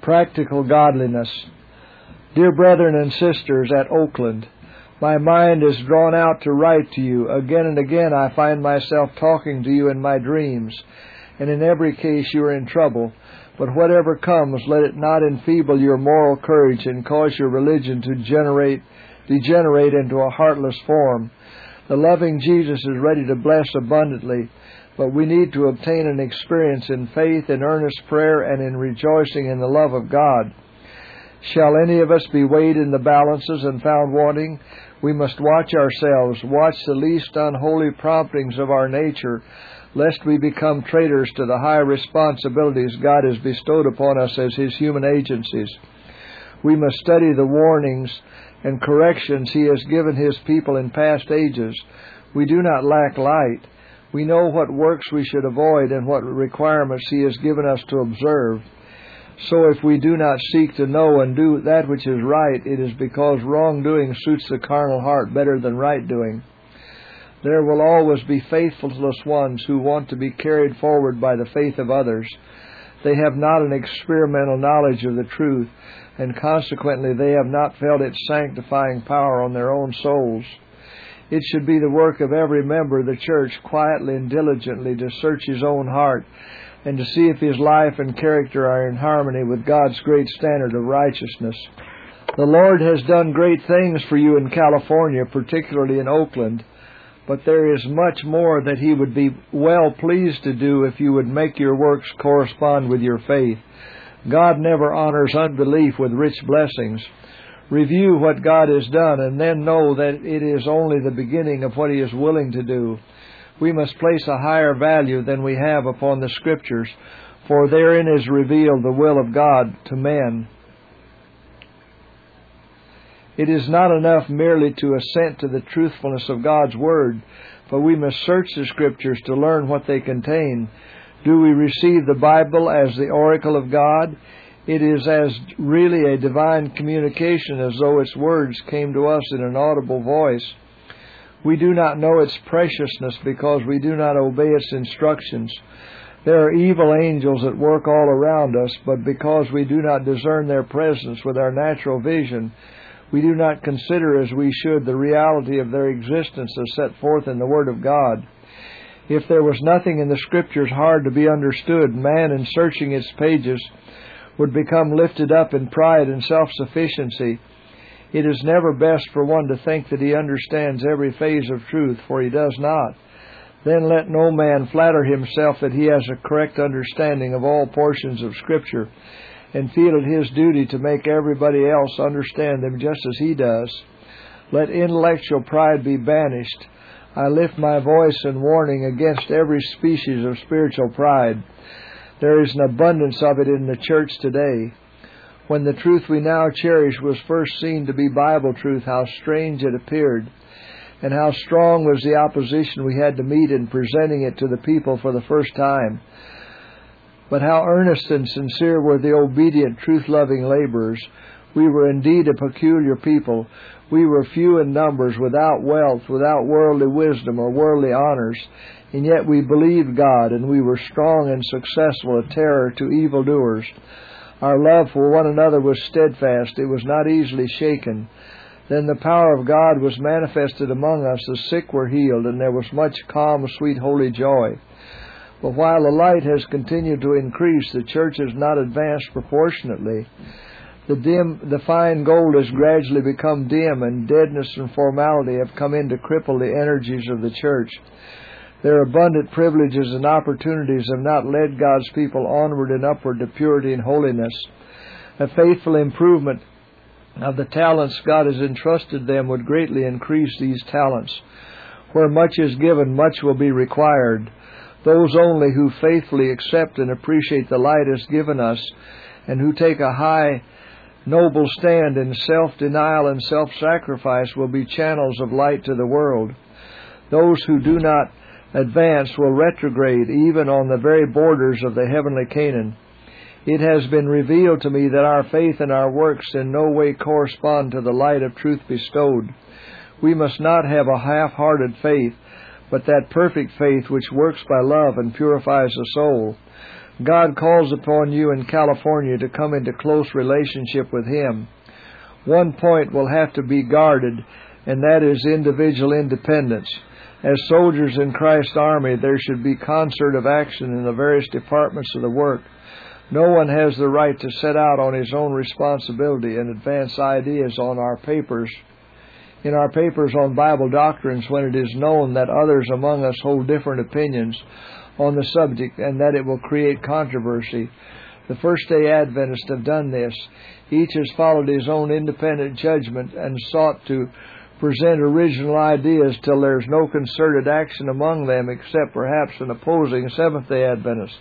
Practical godliness. Dear brethren and sisters at Oakland, my mind is drawn out to write to you. Again and again I find myself talking to you in my dreams, and in every case you are in trouble. But whatever comes, let it not enfeeble your moral courage and cause your religion to degenerate into a heartless form. The loving Jesus is ready to bless abundantly, but we need to obtain an experience in faith, in earnest prayer, and in rejoicing in the love of God. Shall any of us be weighed in the balances and found wanting? We must watch ourselves, watch the least unholy promptings of our nature, lest we become traitors to the high responsibilities God has bestowed upon us as His human agencies. We must study the warnings and corrections He has given His people in past ages. We do not lack light. We know what works we should avoid and what requirements He has given us to observe. So if we do not seek to know and do that which is right, it is because wrongdoing suits the carnal heart better than right doing. There will always be faithless ones who want to be carried forward by the faith of others. They have not an experimental knowledge of the truth, and consequently they have not felt its sanctifying power on their own souls. It should be the work of every member of the church quietly and diligently to search his own heart and to see if his life and character are in harmony with God's great standard of righteousness. The Lord has done great things for you in California, particularly in Oakland, but there is much more that He would be well pleased to do if you would make your works correspond with your faith. God never honors unbelief with rich blessings. Review what God has done and then know that it is only the beginning of what He is willing to do. We must place a higher value than we have upon the Scriptures, for therein is revealed the will of God to men. It is not enough merely to assent to the truthfulness of God's Word, but we must search the Scriptures to learn what they contain. Do we receive the Bible as the oracle of God? It is as really a divine communication as though its words came to us in an audible voice. We do not know its preciousness because we do not obey its instructions. There are evil angels at work all around us, but because we do not discern their presence with our natural vision, we do not consider as we should the reality of their existence as set forth in the Word of God. If there was nothing in the Scriptures hard to be understood, man in searching its pages would become lifted up in pride and self-sufficiency. It is never best for one to think that he understands every phase of truth, for he does not. Then let no man flatter himself that he has a correct understanding of all portions of Scripture, and feel it his duty to make everybody else understand them just as he does. Let intellectual pride be banished. I lift my voice in warning against every species of spiritual pride. There is an abundance of it in the church today. When the truth we now cherish was first seen to be Bible truth, how strange it appeared, and how strong was the opposition we had to meet in presenting it to the people for the first time. But how earnest and sincere were the obedient, truth-loving laborers. We were indeed a peculiar people. We were few in numbers, without wealth, without worldly wisdom or worldly honors, and yet we believed God, and we were strong and successful, a terror to evildoers. Our love for one another was steadfast. It was not easily shaken. Then the power of God was manifested among us. The sick were healed, and there was much calm, sweet, holy joy. But while the light has continued to increase, the church has not advanced proportionately. The fine gold has gradually become dim, and deadness and formality have come in to cripple the energies of the church. Their abundant privileges and opportunities have not led God's people onward and upward to purity and holiness. A faithful improvement of the talents God has entrusted them would greatly increase these talents. Where much is given, much will be required. Those only who faithfully accept and appreciate the light has given us, and who take a high, noble stand in self-denial and self-sacrifice, will be channels of light to the world. Those who do not advance will retrograde even on the very borders of the heavenly Canaan. It has been revealed to me that our faith and our works in no way correspond to the light of truth bestowed. We must not have a half-hearted faith, but that perfect faith which works by love and purifies the soul. God calls upon you in California to come into close relationship with Him. One point will have to be guarded, and that is individual independence. As soldiers in Christ's army, there should be concert of action in the various departments of the work. No one has the right to set out on his own responsibility and advance ideas on our papers, in our papers on Bible doctrines, when it is known that others among us hold different opinions on the subject and that it will create controversy. The First-day Adventists have done this. Each has followed his own independent judgment and sought to present original ideas till there is no concerted action among them except perhaps an opposing Seventh-day Adventist.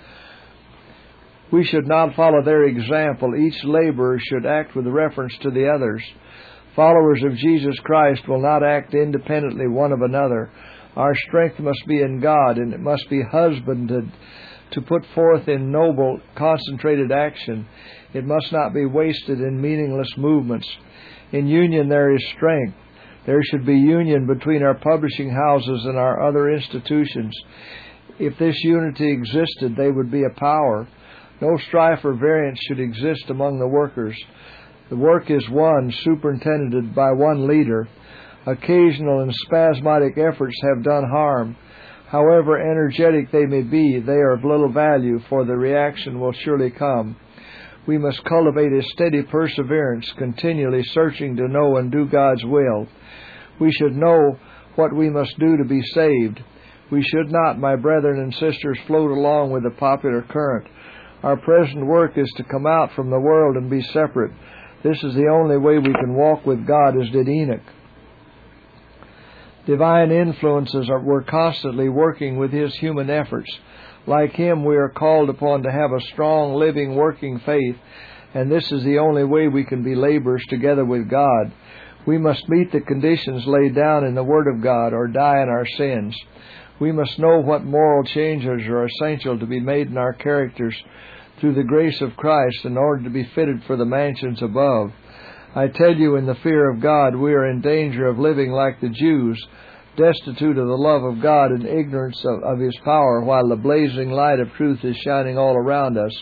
We should not follow their example. Each laborer should act with reference to the others. Followers of Jesus Christ will not act independently one of another. Our strength must be in God, and it must be husbanded to put forth in noble, concentrated action. It must not be wasted in meaningless movements. In union there is strength. There should be union between our publishing houses and our other institutions. If this unity existed, they would be a power. No strife or variance should exist among the workers. The work is one, superintended by one leader. Occasional and spasmodic efforts have done harm. However energetic they may be, they are of little value, for the reaction will surely come. We must cultivate a steady perseverance, continually searching to know and do God's will. We should know what we must do to be saved. We should not, my brethren and sisters, float along with the popular current. Our present work is to come out from the world and be separate. This is the only way we can walk with God as did Enoch. Divine influences were constantly working with his human efforts. Like him, we are called upon to have a strong, living, working faith, and this is the only way we can be laborers together with God. We must meet the conditions laid down in the Word of God or die in our sins. We must know what moral changes are essential to be made in our characters through the grace of Christ in order to be fitted for the mansions above. I tell you, in the fear of God, we are in danger of living like the Jews, destitute of the love of God and ignorance of His power, while the blazing light of truth is shining all around us.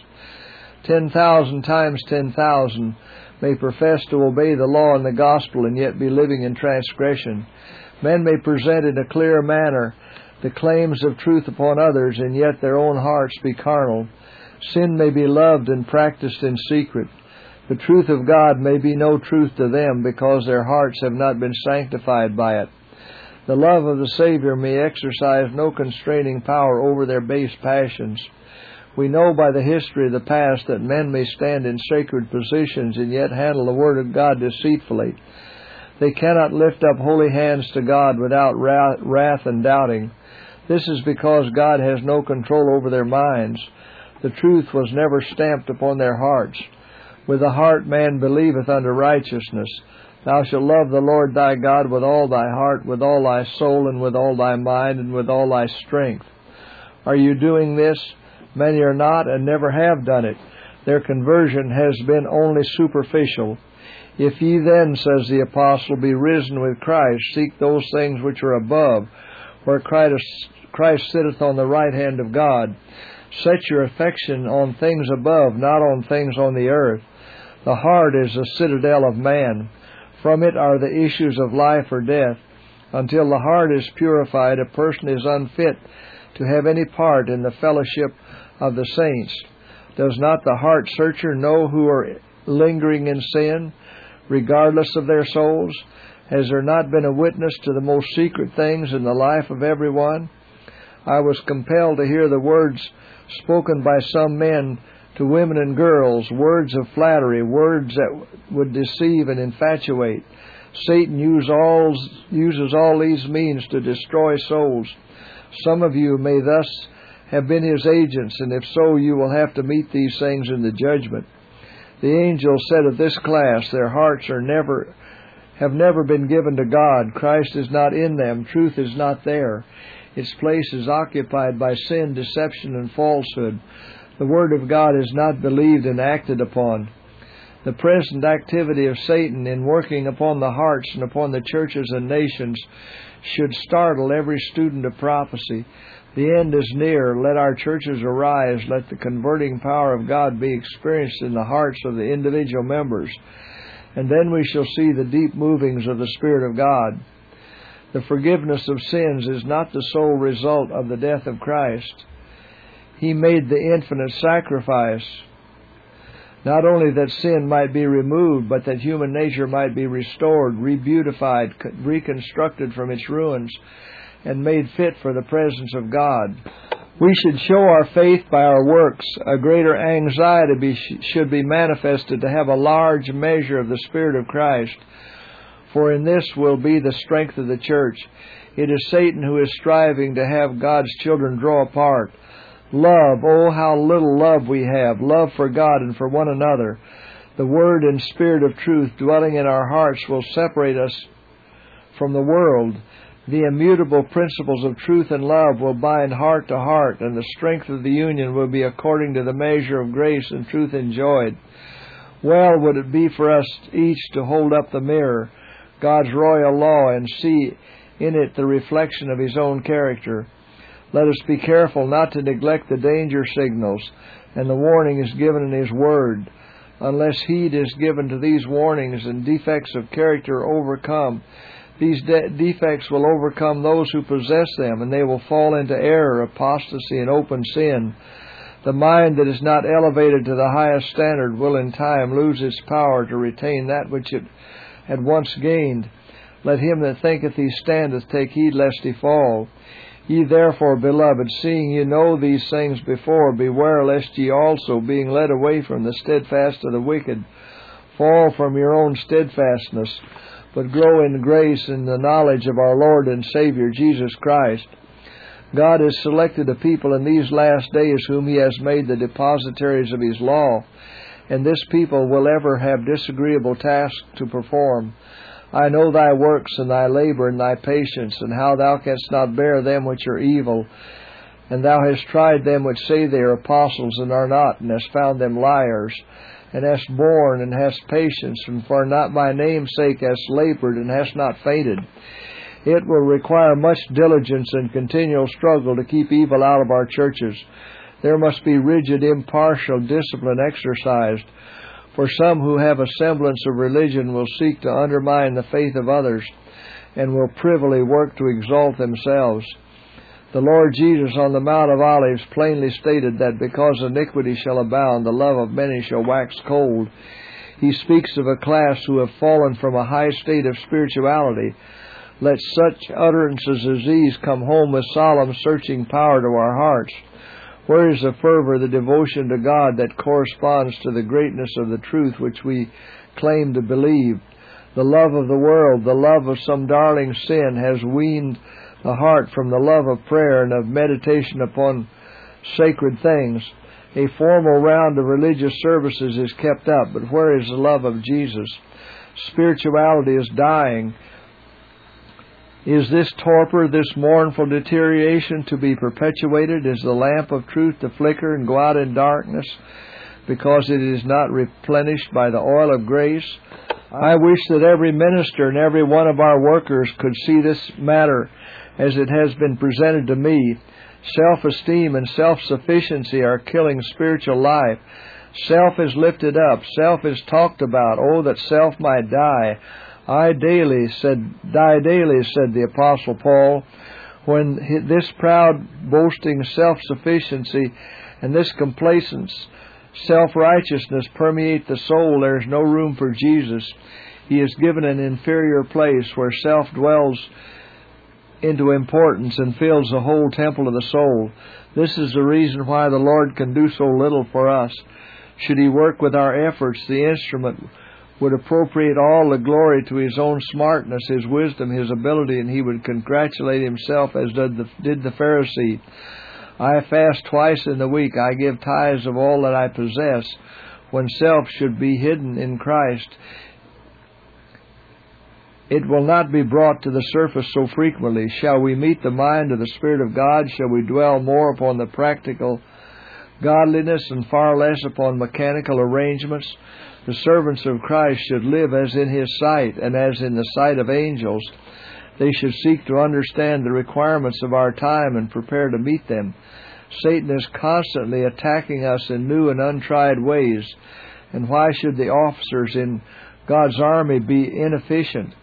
10,000 times 10,000 may profess to obey the law and the gospel and yet be living in transgression. Men may present in a clear manner the claims of truth upon others, and yet their own hearts be carnal. Sin may be loved and practiced in secret. The truth of God may be no truth to them because their hearts have not been sanctified by it. The love of the Savior may exercise no constraining power over their base passions. We know by the history of the past that men may stand in sacred positions and yet handle the Word of God deceitfully. They cannot lift up holy hands to God without wrath and doubting. This is because God has no control over their minds. The truth was never stamped upon their hearts. With the heart man believeth unto righteousness. Thou shalt love the Lord thy God with all thy heart, with all thy soul, and with all thy mind, and with all thy strength. Are you doing this? Many are not and never have done it. Their conversion has been only superficial. If ye then, says the apostle, be risen with Christ, seek those things which are above, where Christ sitteth on the right hand of God. Set your affection on things above, not on things on the earth. The heart is the citadel of man. From it are the issues of life or death. Until the heart is purified, a person is unfit to have any part in the fellowship of the saints. Does not the heart searcher know who are lingering in sin, regardless of their souls? Has there not been a witness to the most secret things in the life of everyone? I was compelled to hear the words spoken by some men to women and girls, words of flattery, words that would deceive and infatuate. Satan uses all these means to destroy souls. Some of you may thus have been his agents, and if so, you will have to meet these things in the judgment. The angel said of this class, their hearts have never been given to God. Christ is not in them. Truth is not there. Its place is occupied by sin, deception, and falsehood. The Word of God is not believed and acted upon. The present activity of Satan in working upon the hearts and upon the churches and nations should startle every student of prophecy. The end is near. Let our churches arise. Let the converting power of God be experienced in the hearts of the individual members. And then we shall see the deep movings of the Spirit of God. The forgiveness of sins is not the sole result of the death of Christ. He made the infinite sacrifice, not only that sin might be removed, but that human nature might be restored, rebeautified, reconstructed from its ruins, and made fit for the presence of God. We should show our faith by our works. A greater anxiety should be manifested to have a large measure of the Spirit of Christ, for in this will be the strength of the church. It is Satan who is striving to have God's children draw apart. Love, oh how little love we have, love for God and for one another. The Word and Spirit of truth dwelling in our hearts will separate us from the world. The immutable principles of truth and love will bind heart to heart, and the strength of the union will be according to the measure of grace and truth enjoyed. Well would it be for us each to hold up the mirror, God's royal law, and see in it the reflection of His own character. Let us be careful not to neglect the danger signals, and the warning is given in His Word. Unless heed is given to these warnings and defects of character overcome, these defects will overcome those who possess them, and they will fall into error, apostasy, and open sin. The mind that is not elevated to the highest standard will in time lose its power to retain that which it had once gained. Let him that thinketh he standeth take heed lest he fall. Ye therefore, beloved, seeing ye know these things before, beware lest ye also, being led away from the steadfast of the wicked, fall from your own steadfastness, but grow in grace and the knowledge of our Lord and Savior Jesus Christ. God has selected a people in these last days whom He has made the depositaries of His law, and this people will ever have disagreeable tasks to perform. I know thy works and thy labor and thy patience, and how thou canst not bear them which are evil. And thou hast tried them which say they are apostles and are not, and hast found them liars, and hast borne and hast patience, and for not my name's sake hast labored and hast not fainted. It will require much diligence and continual struggle to keep evil out of our churches. There must be rigid, impartial discipline exercised, for some who have a semblance of religion will seek to undermine the faith of others, and will privily work to exalt themselves. The Lord Jesus on the Mount of Olives plainly stated that because iniquity shall abound, the love of many shall wax cold. He speaks of a class who have fallen from a high state of spirituality. Let such utterances as these come home with solemn searching power to our hearts. Where is the fervor, the devotion to God that corresponds to the greatness of the truth which we claim to believe? The love of the world, the love of some darling sin, has weaned the heart from the love of prayer and of meditation upon sacred things. A formal round of religious services is kept up, but where is the love of Jesus? Spirituality is dying. Is this torpor, this mournful deterioration to be perpetuated? Is the lamp of truth to flicker and go out in darkness because it is not replenished by the oil of grace? I wish that every minister and every one of our workers could see this matter as it has been presented to me. Self-esteem and self-sufficiency are killing spiritual life. Self is lifted up. Self is talked about. Oh, that self might die. Die daily, said the Apostle Paul. When this proud, boasting self-sufficiency and this complacent self-righteousness permeate the soul, there is no room for Jesus. He is given an inferior place where self dwells into importance and fills the whole temple of the soul. This is the reason why the Lord can do so little for us. Should He work with our efforts, the instrument would appropriate all the glory to His own smartness, His wisdom, His ability, and He would congratulate Himself as did the Pharisee. I fast twice in the week. I give tithes of all that I possess, when self should be hidden in Christ. It will not be brought to the surface so frequently. Shall we meet the mind of the Spirit of God? Shall we dwell more upon the practical godliness and far less upon mechanical arrangements? The servants of Christ should live as in His sight and as in the sight of angels. They should seek to understand the requirements of our time and prepare to meet them. Satan is constantly attacking us in new and untried ways. And why should the officers in God's army be inefficient?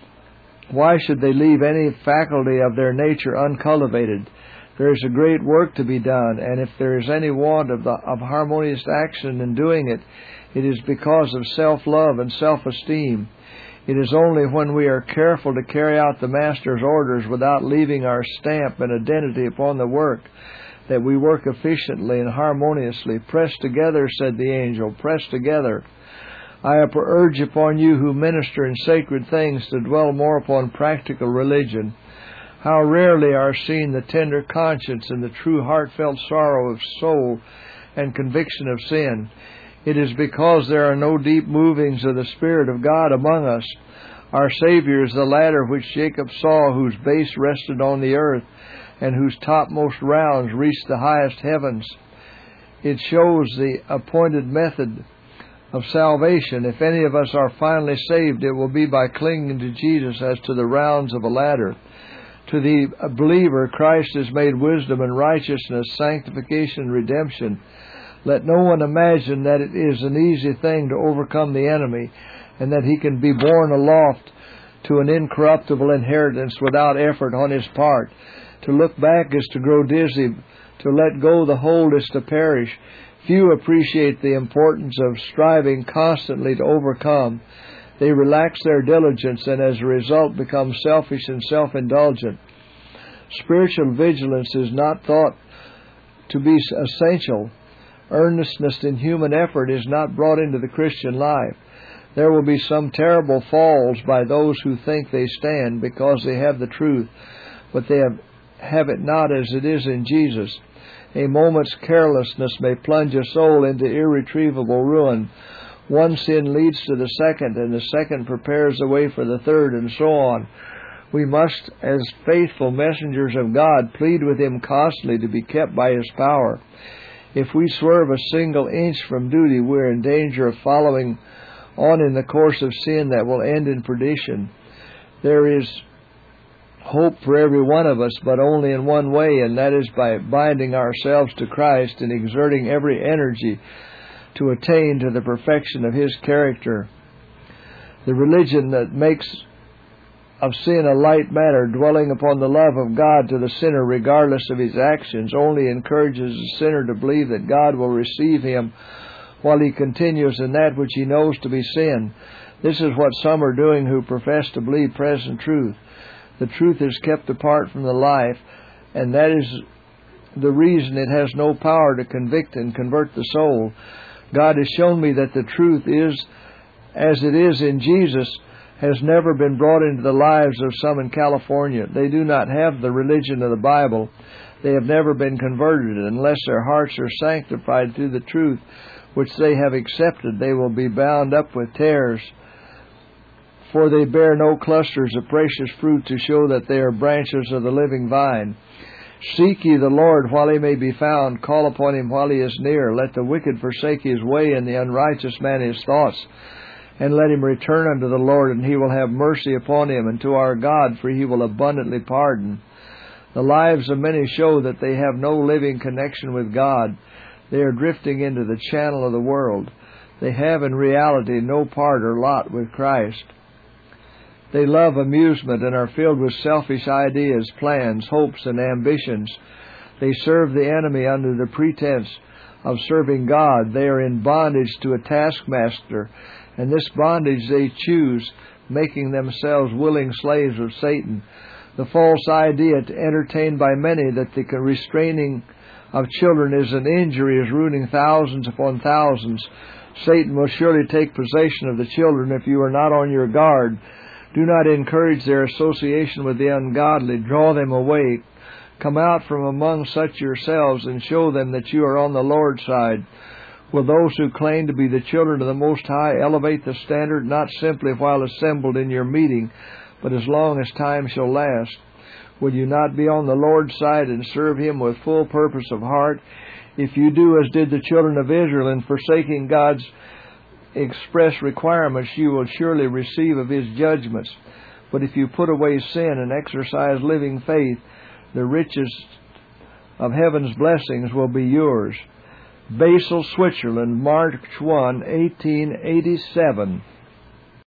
Why should they leave any faculty of their nature uncultivated? There is a great work to be done, and if there is any want of harmonious action in doing it, it is because of self-love and self-esteem. It is only when we are careful to carry out the Master's orders without leaving our stamp and identity upon the work that we work efficiently and harmoniously. Press together, said the angel, press together. I urge upon you who minister in sacred things to dwell more upon practical religion. How rarely are seen the tender conscience and the true heartfelt sorrow of soul and conviction of sin. It is because there are no deep movings of the Spirit of God among us. Our Savior is the ladder which Jacob saw, whose base rested on the earth, and whose topmost rounds reached the highest heavens. It shows the appointed method of salvation. If any of us are finally saved, it will be by clinging to Jesus as to the rounds of a ladder. To the believer, Christ is made wisdom and righteousness, sanctification and redemption. Let no one imagine that it is an easy thing to overcome the enemy, and that he can be borne aloft to an incorruptible inheritance without effort on his part. To look back is to grow dizzy. To let go the hold is to perish. Few appreciate the importance of striving constantly to overcome. They relax their diligence and as a result become selfish and self-indulgent. Spiritual vigilance is not thought to be essential. Earnestness in human effort is not brought into the Christian life. There will be some terrible falls by those who think they stand because they have the truth, but they have it not as it is in Jesus. A moment's carelessness may plunge a soul into irretrievable ruin. One sin leads to the second, and the second prepares the way for the third, and so on. We must, as faithful messengers of God, plead with Him constantly to be kept by His power. If we swerve a single inch from duty, we are in danger of following on in the course of sin that will end in perdition. There is hope for every one of us, but only in one way, and that is by binding ourselves to Christ and exerting every energy to attain to the perfection of His character. The religion that makes of sin a light matter, dwelling upon the love of God to the sinner regardless of his actions, only encourages the sinner to believe that God will receive him while he continues in that which he knows to be sin. This is what some are doing who profess to believe present truth. The truth is kept apart from the life, and that is the reason it has no power to convict and convert the soul. God has shown me that the truth is, as it is in Jesus, has never been brought into the lives of some in California. They do not have the religion of the Bible. They have never been converted. Unless their hearts are sanctified through the truth which they have accepted, they will be bound up with tares. For they bear no clusters of precious fruit to show that they are branches of the living vine. Seek ye the Lord while He may be found. Call upon Him while He is near. Let the wicked forsake his way, and the unrighteous man his thoughts. And let him return unto the Lord, and He will have mercy upon him, and to our God, for He will abundantly pardon. The lives of many show that they have no living connection with God. They are drifting into the channel of the world. They have in reality no part or lot with Christ. They love amusement and are filled with selfish ideas, plans, hopes, and ambitions. They serve the enemy under the pretense of serving God. They are in bondage to a taskmaster, and this bondage they choose, making themselves willing slaves of Satan. The false idea entertained by many that the restraining of children is an injury is ruining thousands upon thousands. Satan will surely take possession of the children if you are not on your guard. Do not encourage their association with the ungodly. Draw them away. Come out from among such yourselves and show them that you are on the Lord's side. Will those who claim to be the children of the Most High elevate the standard, not simply while assembled in your meeting, but as long as time shall last? Will you not be on the Lord's side and serve Him with full purpose of heart? If you do as did the children of Israel, in forsaking God's express requirements, you will surely receive of His judgments. But if you put away sin and exercise living faith, the riches of heaven's blessings will be yours. Basel, Switzerland, March 1, 1887.